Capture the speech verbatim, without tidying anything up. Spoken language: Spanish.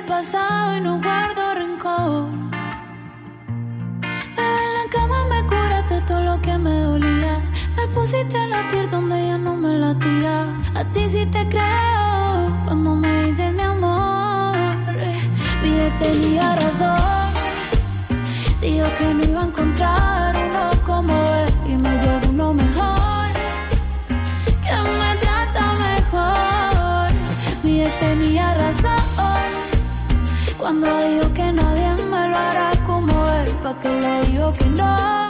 pasado y no guardo rencor. Bebé, en la cama me curaste todo lo que me dolía. Me pusiste a latir donde ya no me latía. A ti sí te creo cuando me dices mi amor. Mi ex tenía razón. Dijo que no iba a encontrar uno como él y me llegó uno mejor, que me trata mejor. Mi ex tenía razón cuando dijo que nadie me lo hará como él. Pa' que le digo que no.